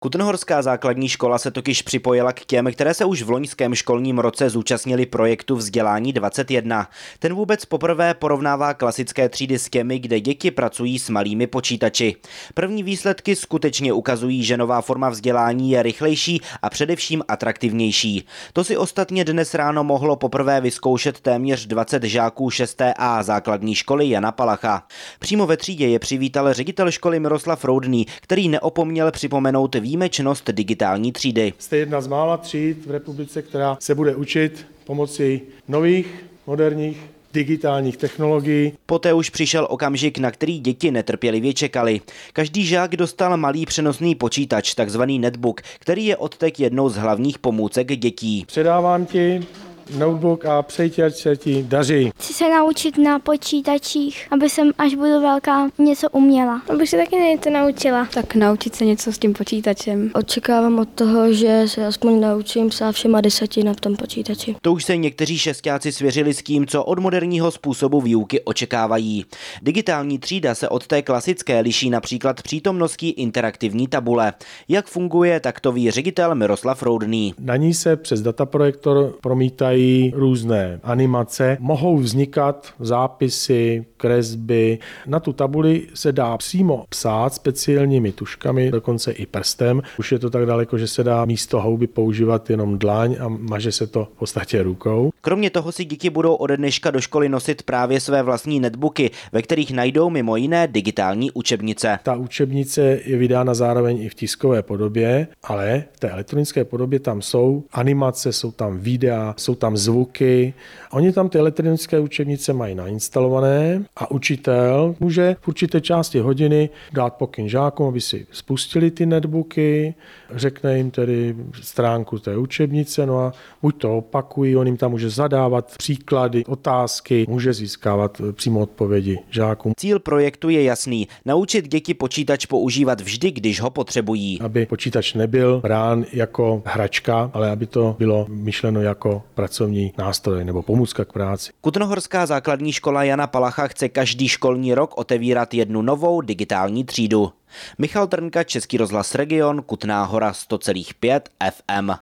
Kutnohorská základní škola se totiž připojila k těm, které se už v loňském školním roce zúčastnili projektu Vzdělání 21. Ten vůbec poprvé porovnává klasické třídy s těmi, kde děti pracují s malými počítači. První výsledky skutečně ukazují, že nová forma vzdělání je rychlejší a především atraktivnější. To si ostatně dnes ráno mohlo poprvé vyzkoušet téměř 20 žáků 6A základní školy Jana Palacha. Přímo ve třídě je přivítal ředitel školy Miroslav Roudný, který neopomněl připomenout výjimečnost digitální třídy. Jste jedna z mála tříd v republice, která se bude učit pomocí nových, moderních digitálních technologií. Poté už přišel okamžik, na který děti netrpělivě čekali. Každý žák dostal malý přenosný počítač, takzvaný netbook, který je odteď jednou z hlavních pomůcek dětí. Předávám ti notebook a přeji ti, ať se ti daří. Chci se naučit na počítačích, aby jsem, až budu velká, něco uměla. Abych se taky něco naučila. Tak naučit se něco s tím počítačem. Očekávám od toho, že se aspoň naučím psát všema 10 na tom počítači. To už se někteří šestáci svěřili s tím, co od moderního způsobu výuky očekávají. Digitální třída se od té klasické liší například přítomností interaktivní tabule. Jak funguje, tak to ví ředitel Miroslav Roudný. Na ní se přes dataprojektor promítají různé animace, mohou vznikat zápisy, kresby. Na tu tabuli se dá přímo psát speciálními tužkami, dokonce i prstem. Už je to tak daleko, že se dá místo houby používat jenom dlaň a maže se to v podstatě rukou. Kromě toho si děti budou ode dneška do školy nosit právě své vlastní netbooky, ve kterých najdou mimo jiné digitální učebnice. Ta učebnice je vydána zároveň i v tiskové podobě, ale v té elektronické podobě tam jsou animace, jsou tam videa, jsou tam zvuky. Oni tam ty elektronické učebnice mají nainstalované a učitel může v určité části hodiny dát pokyn žákům, aby si spustili ty netbooky, řekne jim tedy stránku té učebnice, no a buď to opakují, on jim tam může zadávat příklady, otázky, může získávat přímo odpovědi žákům. Cíl projektu je jasný, naučit děti počítač používat vždy, když ho potřebují. Aby počítač nebyl brán jako hračka, ale aby to bylo myšleno jako pracovní nástroj nebo pomůcka k práci. Kutnohorská základní škola Jana Palacha chce každý školní rok otevírat jednu novou digitální třídu. Michal Trnka, Český rozhlas Region, Kutná Hora 100,5 FM.